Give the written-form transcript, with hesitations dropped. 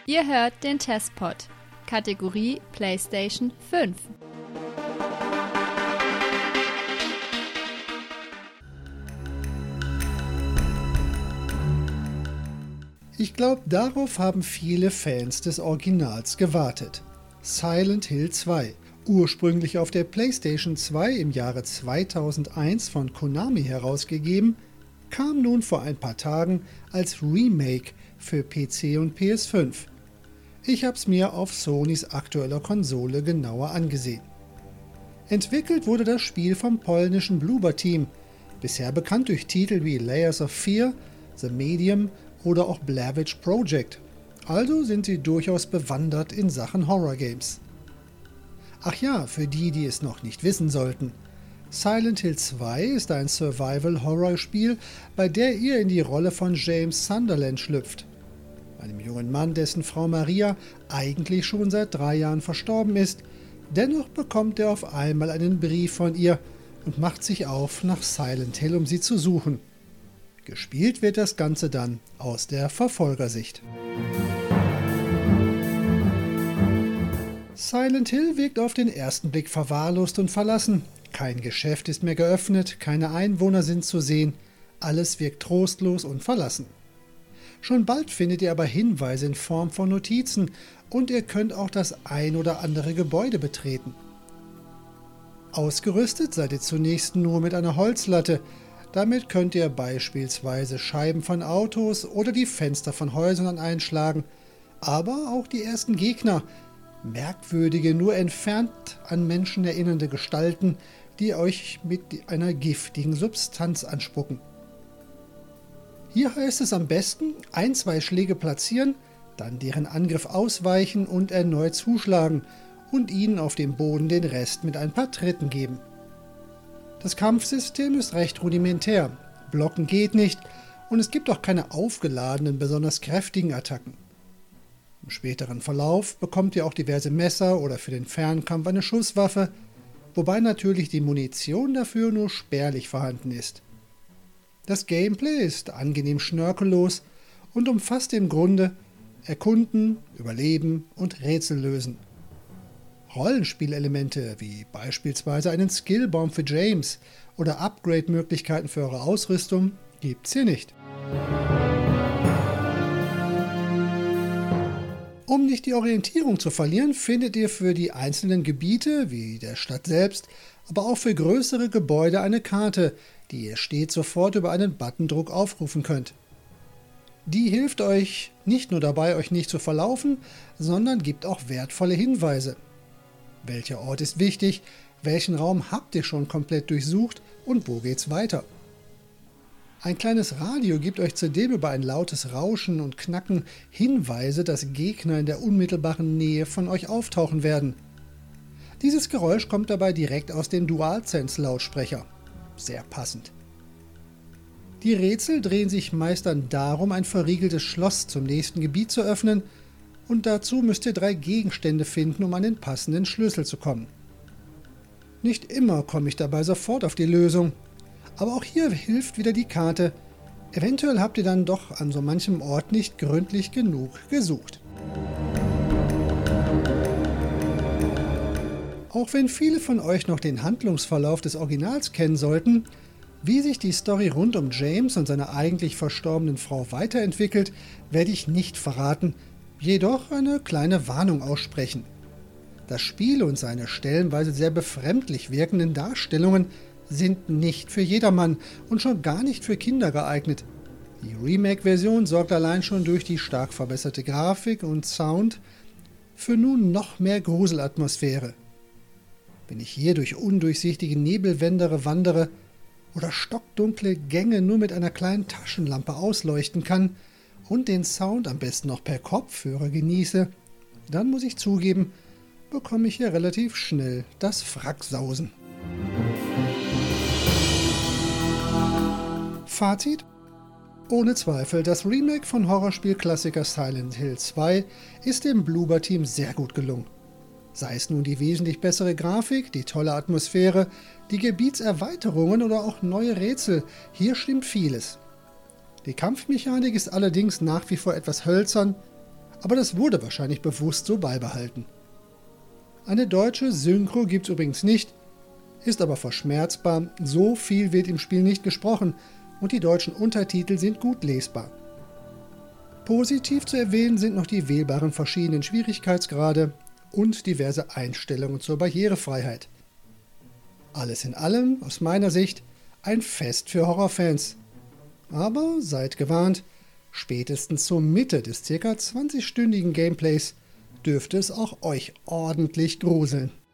Ihr hört den Testpod, Kategorie PlayStation 5. Ich glaube, darauf haben viele Fans des Originals gewartet. Silent Hill 2, ursprünglich auf der PlayStation 2 im Jahre 2001 von Konami herausgegeben, kam nun vor ein paar Tagen als Remake für PC und PS5. Ich habe es mir auf Sonys aktueller Konsole genauer angesehen. Entwickelt wurde das Spiel vom polnischen Bloober Team, bisher bekannt durch Titel wie Layers of Fear, The Medium oder auch Blair Witch Project. Also sind sie durchaus bewandert in Sachen Horror-Games. Ach ja, für die, die es noch nicht wissen sollten. Silent Hill 2 ist ein Survival-Horror-Spiel, bei der ihr in die Rolle von James Sunderland schlüpft. Einem jungen Mann, dessen Frau Maria eigentlich schon seit 3 Jahren verstorben ist. Dennoch bekommt er auf einmal einen Brief von ihr und macht sich auf nach Silent Hill, um sie zu suchen. Gespielt wird das Ganze dann aus der Verfolgersicht. Silent Hill wirkt auf den ersten Blick verwahrlost und verlassen. Kein Geschäft ist mehr geöffnet, keine Einwohner sind zu sehen, alles wirkt trostlos und verlassen. Schon bald findet ihr aber Hinweise in Form von Notizen und ihr könnt auch das ein oder andere Gebäude betreten. Ausgerüstet seid ihr zunächst nur mit einer Holzlatte. Damit könnt ihr beispielsweise Scheiben von Autos oder die Fenster von Häusern einschlagen, aber auch die ersten Gegner, merkwürdige, nur entfernt an Menschen erinnernde Gestalten, die euch mit einer giftigen Substanz anspucken. Hier heißt es am besten, 1-2 Schläge platzieren, dann deren Angriff ausweichen und erneut zuschlagen und ihnen auf dem Boden den Rest mit ein paar Tritten geben. Das Kampfsystem ist recht rudimentär, blocken geht nicht und es gibt auch keine aufgeladenen, besonders kräftigen Attacken. Im späteren Verlauf bekommt ihr auch diverse Messer oder für den Fernkampf eine Schusswaffe, wobei natürlich die Munition dafür nur spärlich vorhanden ist. Das Gameplay ist angenehm schnörkellos und umfasst im Grunde Erkunden, Überleben und Rätsel lösen. Rollenspielelemente wie beispielsweise einen Skillbaum für James oder Upgrade-Möglichkeiten für eure Ausrüstung gibt's hier nicht. Um nicht die Orientierung zu verlieren, findet ihr für die einzelnen Gebiete, wie der Stadt selbst, aber auch für größere Gebäude eine Karte, die ihr stets sofort über einen Buttondruck aufrufen könnt. Die hilft euch nicht nur dabei, euch nicht zu verlaufen, sondern gibt auch wertvolle Hinweise. Welcher Ort ist wichtig, welchen Raum habt ihr schon komplett durchsucht und wo geht's weiter? Ein kleines Radio gibt euch zudem über ein lautes Rauschen und Knacken Hinweise, dass Gegner in der unmittelbaren Nähe von euch auftauchen werden. Dieses Geräusch kommt dabei direkt aus dem DualSense-Lautsprecher. Sehr passend. Die Rätsel drehen sich meist dann darum, ein verriegeltes Schloss zum nächsten Gebiet zu öffnen, und dazu müsst ihr 3 Gegenstände finden, um an den passenden Schlüssel zu kommen. Nicht immer komme ich dabei sofort auf die Lösung, aber auch hier hilft wieder die Karte. Eventuell habt ihr dann doch an so manchem Ort nicht gründlich genug gesucht. Auch wenn viele von euch noch den Handlungsverlauf des Originals kennen sollten, wie sich die Story rund um James und seine eigentlich verstorbenen Frau weiterentwickelt, werde ich nicht verraten, jedoch eine kleine Warnung aussprechen. Das Spiel und seine stellenweise sehr befremdlich wirkenden Darstellungen sind nicht für jedermann und schon gar nicht für Kinder geeignet. Die Remake-Version sorgt allein schon durch die stark verbesserte Grafik und Sound für nun noch mehr Gruselatmosphäre. Wenn ich hier durch undurchsichtige Nebelwände wandere oder stockdunkle Gänge nur mit einer kleinen Taschenlampe ausleuchten kann und den Sound am besten noch per Kopfhörer genieße, dann muss ich zugeben, bekomme ich hier relativ schnell das Fracksausen. Fazit? Ohne Zweifel, das Remake von Horrorspielklassiker Silent Hill 2 ist dem Bloober Team sehr gut gelungen. Sei es nun die wesentlich bessere Grafik, die tolle Atmosphäre, die Gebietserweiterungen oder auch neue Rätsel, hier stimmt vieles. Die Kampfmechanik ist allerdings nach wie vor etwas hölzern, aber das wurde wahrscheinlich bewusst so beibehalten. Eine deutsche Synchro gibt's übrigens nicht, ist aber verschmerzbar, so viel wird im Spiel nicht gesprochen und die deutschen Untertitel sind gut lesbar. Positiv zu erwähnen sind noch die wählbaren verschiedenen Schwierigkeitsgrade und diverse Einstellungen zur Barrierefreiheit. Alles in allem, aus meiner Sicht, ein Fest für Horrorfans. Aber seid gewarnt, spätestens zur Mitte des ca. 20-stündigen Gameplays dürfte es auch euch ordentlich gruseln.